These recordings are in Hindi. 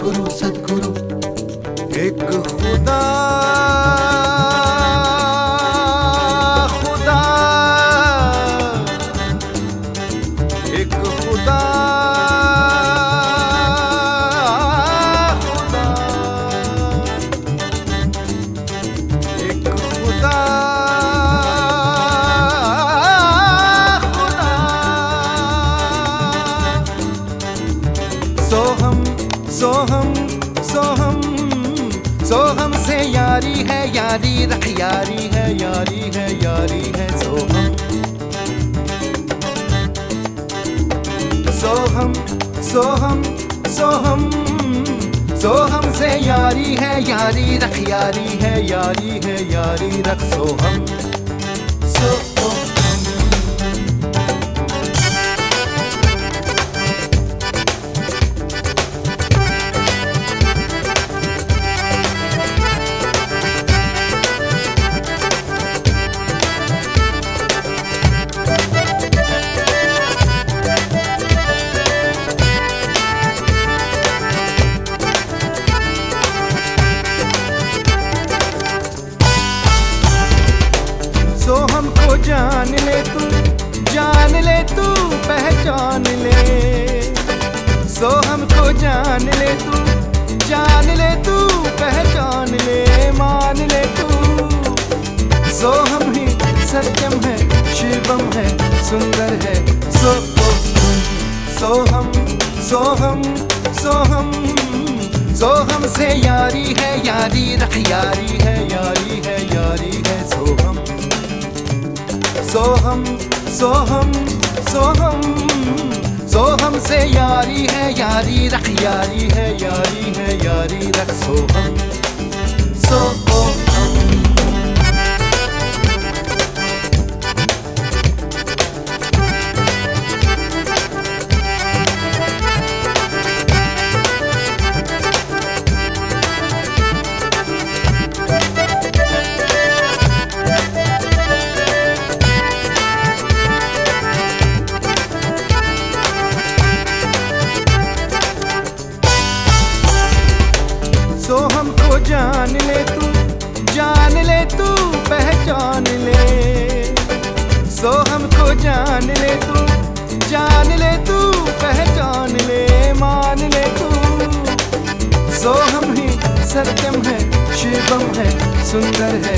सतगुरु सतगुरु। एक खुदा खुदा, एक खुदा खुदा, एक खुदा खुदा। सोहम सोहम सोहम सोहम से यारी है, यारी रख, यारी है, यारी है, यारी है। सोहम सोहम सोहम सोहम सोहम से यारी है, यारी रख, यारी है, यारी है, यारी रख। सोहम सोहम। सोहम को जान ले तू, जान ले तू, पहचान ले। सोहम को जान ले तू, जान ले तू, पहचान ले, मान ले तू। सोहम ही सत्यम है, शिवम है, सुंदर है। सोहम सोहम सोहम सोहम से यारी है, यारी रख, यारी है, यारी है, यारी है। सोहम सोहम सोहम सोहम सोहम से यारी है, यारी रख, यारी है, यारी है, यारी रख। सोहम सोहम। सोहम को जान ले तू, जान ले तू, पहचान ले। सोहम को जान ले तू, जान ले तू, पहचान ले, मान ले तू। सोहम ही सत्यम है, शिवम है, सुंदर है।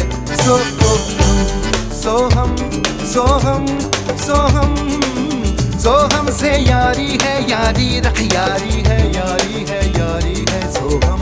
सोहम सोहम सोहम सोहम से यारी है, यारी रख, यारी है, यारी है, यारी है। सोहम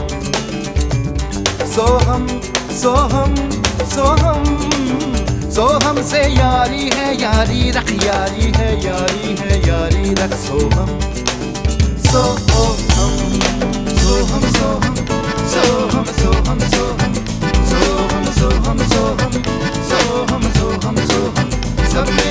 सोहम सोहम सोहम सोहम से यारी है, यारी रख, यारी है, यारी है, यारी रख। सोहम सोहम सोहम सोहम सोहम सोहम सोहम सोहम सोहम सोहम सोहम सोहम सोहम।